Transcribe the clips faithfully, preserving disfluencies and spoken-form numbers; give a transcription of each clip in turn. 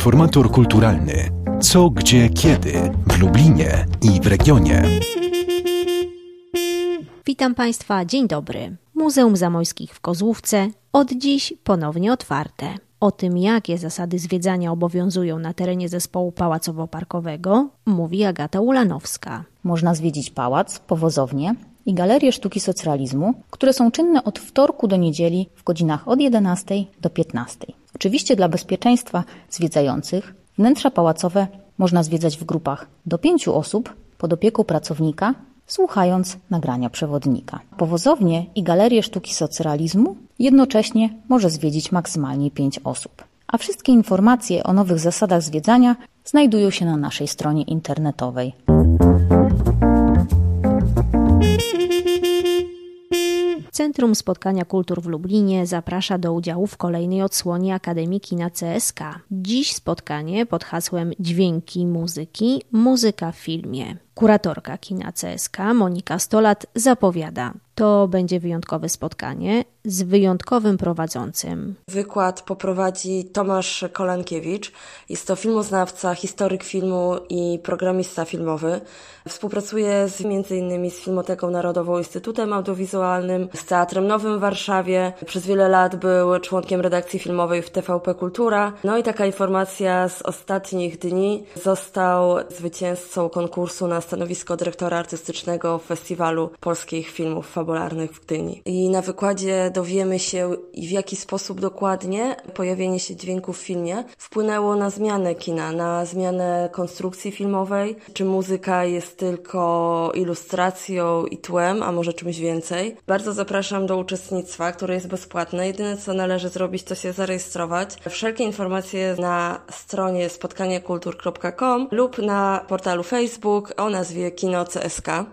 Informator kulturalny. Co, gdzie, kiedy w Lublinie i w regionie. Witam Państwa, dzień dobry. Muzeum Zamojskich w Kozłówce od dziś ponownie otwarte. O tym, jakie zasady zwiedzania obowiązują na terenie zespołu pałacowo-parkowego, mówi Agata Ulanowska. Można zwiedzić pałac, powozownię i galerię sztuki socrealizmu, które są czynne od wtorku do niedzieli w godzinach od jedenastej do piętnastej. Oczywiście dla bezpieczeństwa zwiedzających wnętrza pałacowe można zwiedzać w grupach do pięciu osób pod opieką pracownika, słuchając nagrania przewodnika. Powozownię i galerię sztuki socrealizmu jednocześnie może zwiedzić maksymalnie pięć osób. A wszystkie informacje o nowych zasadach zwiedzania znajdują się na naszej stronie internetowej. Centrum Spotkania Kultur w Lublinie zaprasza do udziału w kolejnej odsłonie Akademii Kina C S K. Dziś spotkanie pod hasłem Dźwięki muzyki, muzyka w filmie. Kuratorka Kina C S K Monika Stolat zapowiada: to będzie wyjątkowe spotkanie z wyjątkowym prowadzącym. Wykład poprowadzi Tomasz Kolankiewicz. Jest to filmoznawca, historyk filmu i programista filmowy. Współpracuje z, między innymi z Filmoteką Narodową, Instytutem Audiowizualnym, z Teatrem Nowym w Warszawie. Przez wiele lat był członkiem redakcji filmowej w T V P Kultura. No i taka informacja z ostatnich dni: został zwycięzcą konkursu na stanowisko dyrektora artystycznego w Festiwalu Polskich Filmów Fabularnych w Gdyni. I na wykładzie dowiemy się, w jaki sposób dokładnie pojawienie się dźwięku w filmie wpłynęło na zmianę kina, na zmianę konstrukcji filmowej. Czy muzyka jest tylko ilustracją i tłem, a może czymś więcej. Bardzo zapraszam do uczestnictwa, które jest bezpłatne. Jedyne, co należy zrobić, to się zarejestrować. Wszelkie informacje na stronie spotkaniakultur kropka com lub na portalu Facebook o nazwie Kino C S K.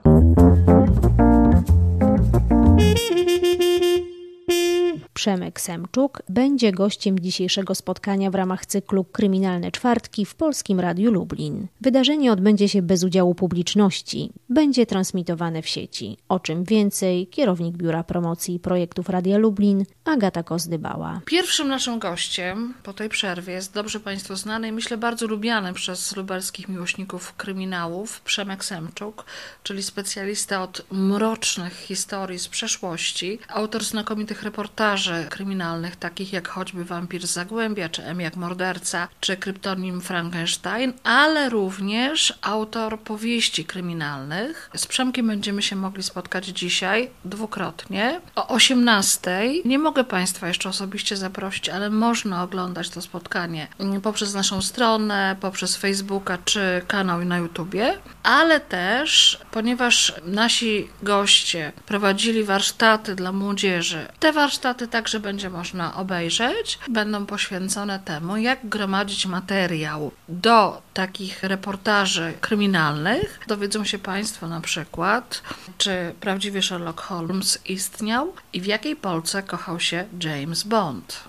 Przemek Semczuk będzie gościem dzisiejszego spotkania w ramach cyklu Kryminalne Czwartki w Polskim Radiu Lublin. Wydarzenie odbędzie się bez udziału publiczności. Będzie transmitowane w sieci. O czym więcej kierownik Biura Promocji i Projektów Radia Lublin Agata Kozdybała. Pierwszym naszym gościem po tej przerwie jest dobrze Państwu znany i myślę bardzo lubiany przez lubelskich miłośników kryminałów Przemek Semczuk, czyli specjalista od mrocznych historii z przeszłości, autor znakomitych reportaży kryminalnych, takich jak choćby Wampir z Zagłębia, czy M jak morderca, czy Kryptonim Frankenstein, ale również autor powieści kryminalnych. Z Przemkiem będziemy się mogli spotkać dzisiaj dwukrotnie. O osiemnastej. Nie mogę Państwa jeszcze osobiście zaprosić, ale można oglądać to spotkanie poprzez naszą stronę, poprzez Facebooka, czy kanał na YouTubie, ale też, ponieważ nasi goście prowadzili warsztaty dla młodzieży, te warsztaty także będzie można obejrzeć. Będą poświęcone temu, jak gromadzić materiał do takich reportaży kryminalnych. Dowiedzą się Państwo na przykład, czy prawdziwie Sherlock Holmes istniał i w jakiej Polsce kochał się James Bond.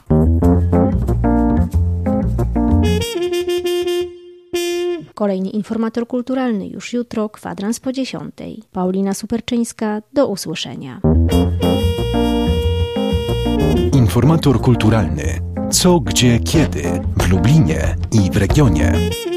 Kolejny informator kulturalny już jutro, kwadrans po dziesiątej. Paulina Superczyńska, do usłyszenia. Informator kulturalny. Co, gdzie, kiedy w Lublinie i w regionie.